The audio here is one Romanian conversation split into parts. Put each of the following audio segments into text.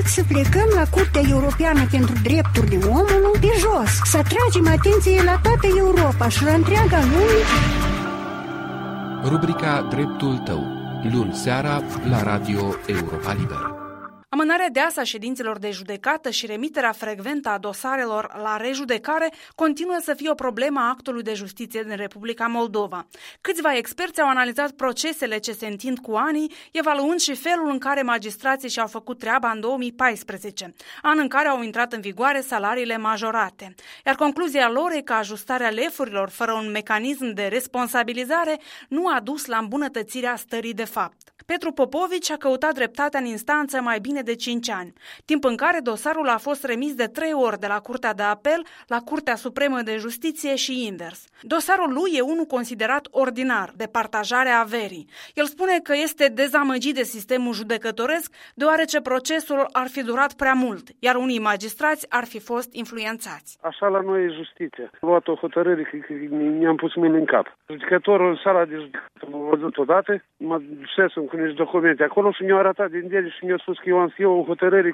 încerc să plecăm la Curtea Europeană pentru Drepturile Omului de jos, să atragem atenție la toată Europa și la întreaga lume. Rubrica Dreptul tău, luni seara la Radio Europa Liberă. Amânarea deasă a ședințelor de judecată și remiterea frecventă a dosarelor la rejudecare continuă să fie o problemă a actului de justiție din Republica Moldova. Câțiva experți au analizat procesele ce se întind cu anii, evaluând și felul în care magistrații și-au făcut treaba în 2014, an în care au intrat în vigoare salariile majorate. Iar concluzia lor e că ajustarea lefurilor fără un mecanism de responsabilizare nu a dus la îmbunătățirea stării de fapt. Petru Popovici a căutat dreptatea în instanță mai bine de 5 ani, timp în care dosarul a fost remis de 3 ori de la Curtea de Apel la Curtea Supremă de Justiție și invers. Dosarul lui e unul considerat ordinar, de partajare a averii. El spune că este dezamăgit de sistemul judecătoresc, deoarece procesul ar fi durat prea mult, iar unii magistrați ar fi fost influențați. Așa la noi e justiția. Am luat o hotărâre că ne-am pus mâini în cap. Judecătorul, sala de judecată, m-a văzut odată, m-a dus cu niște documente acolo și mi-au arătat din ele și mi-au spus că eu am o hotărâre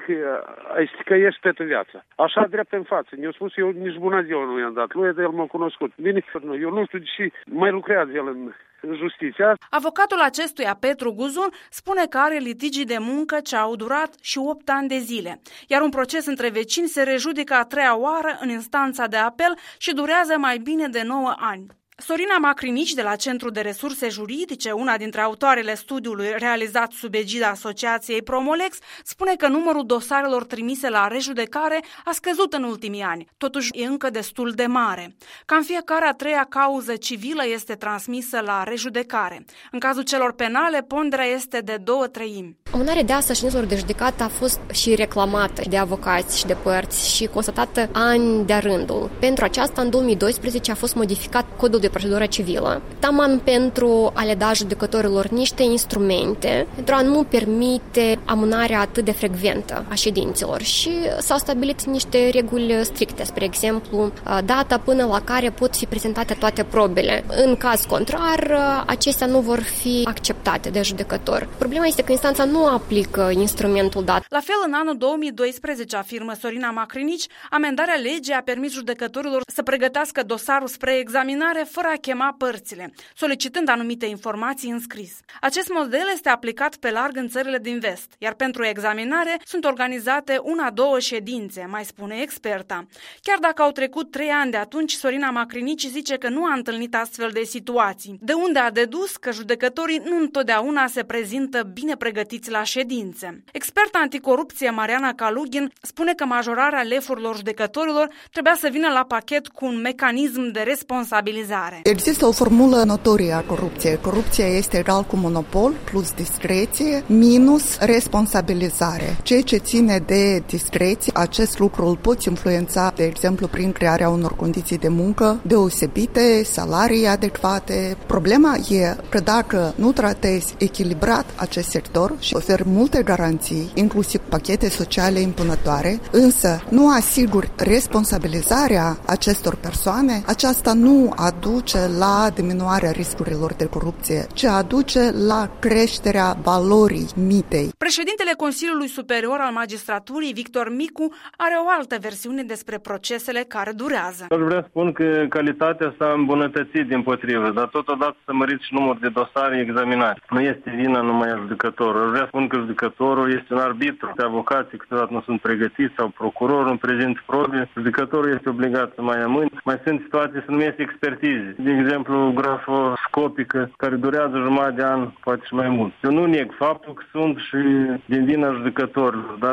că ești pe viața. Așa drept în față. Mi-au spus eu nici bună ziua nu i-am dat. Lui el m-a cunoscut. Bine, eu nu știu și mai lucrează el în justiția. Avocatul acestuia, Petru Guzun, spune că are litigii de muncă ce au durat și 8 ani de zile, iar un proces între vecini se rejudică a 3-a oară în instanța de apel și durează mai bine de 9 ani. Sorina Macrinici, de la Centrul de Resurse Juridice, una dintre autoarele studiului realizat sub egida Asociației Promolex, spune că numărul dosarelor trimise la rejudecare a scăzut în ultimii ani, totuși e încă destul de mare. Cam fiecare a 3-a cauză civilă este transmisă la rejudecare. În cazul celor penale, ponderea este de 2/3. Amânarea deasă a ședințelor de judecată a fost și reclamată de avocați și de părți și constatată ani de-a rândul. Pentru aceasta, în 2012 a fost modificat Codul de procedură civilă, taman pentru a le da judecătorilor niște instrumente pentru a nu permite amânarea atât de frecventă a ședințelor și s-au stabilit niște reguli stricte, spre exemplu, data până la care pot fi prezentate toate probele. În caz contrar, acestea nu vor fi acceptate de judecător. Problema este că instanța nu aplică instrumentul dat. La fel, în anul 2012, afirmă Sorina Macrinici, amendarea legii a permis judecătorilor să pregătească dosarul spre examinare fără a chema părțile, solicitând anumite informații în scris. Acest model este aplicat pe larg în țările din vest, iar pentru examinare sunt organizate 1-2 ședințe, mai spune experta. Chiar dacă au trecut 3 ani de atunci, Sorina Macrinici zice că nu a întâlnit astfel de situații, de unde a dedus că judecătorii nu întotdeauna se prezintă bine pregătiți la ședințe. Experta anticorupție Mariana Kalugin spune că majorarea lefurilor judecătorilor trebuia să vină la pachet cu un mecanism de responsabilizare. Există o formulă notorie a corupției. Corupția este egal cu monopol plus discreție minus responsabilizare. Ceea ce ține de discreție, acest lucru îl poți influența, de exemplu, prin crearea unor condiții de muncă deosebite, salarii adecvate. Problema e că dacă nu tratezi echilibrat acest sector și oferi multe garanții, inclusiv pachete sociale impunătoare, însă nu asiguri responsabilizarea acestor persoane, aceasta nu aduce la diminuarea riscurilor de corupție, ci aduce la creșterea valorii mitei. Președintele Consiliului Superior al Magistraturii, Victor Micu, are o altă versiune despre procesele care durează. Aș vrea să spun că calitatea s-a îmbunătățit dimpotrivă, dar totodată s-a mărit și numărul de dosare examinate. Nu este vina numai a judecătorului. Aș vrea să spun că judecătorul este un arbitru. Avocații câteodată nu sunt pregătiți sau procurorul nu prezintă probe. Judecătorul este obligat să mai amâne. Mai sunt situații să numesc expertize. De exemplu, grafoscopică, care durează jumătate de an, poate și mai mult. Eu nu neg faptul că sunt și din vina judecătorilor, dar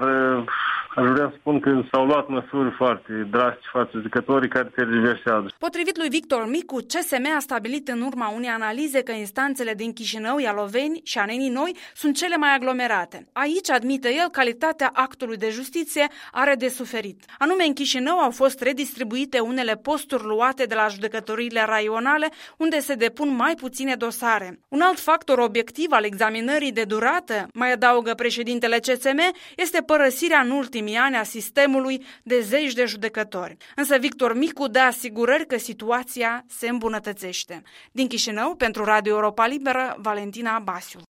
aș vrea să spun că s-au luat măsuri foarte drastice față de judecătorii care tergiversează. Potrivit lui Victor Micu, CSM a stabilit în urma unei analize că instanțele din Chișinău, Ialoveni și Anenii Noi sunt cele mai aglomerate. Aici, admite el, calitatea actului de justiție are de suferit. Anume, în Chișinău au fost redistribuite unele posturi luate de la judecătoriile raionale, unde se depun mai puține dosare. Un alt factor obiectiv al examinării de durată, mai adaugă președintele CSM, este părăsirea în ultimii ani a sistemului de zeci de judecători. Însă Victor Micu dă asigurări că situația se îmbunătățește. Din Chișinău, pentru Radio Europa Liberă, Valentina Basiu.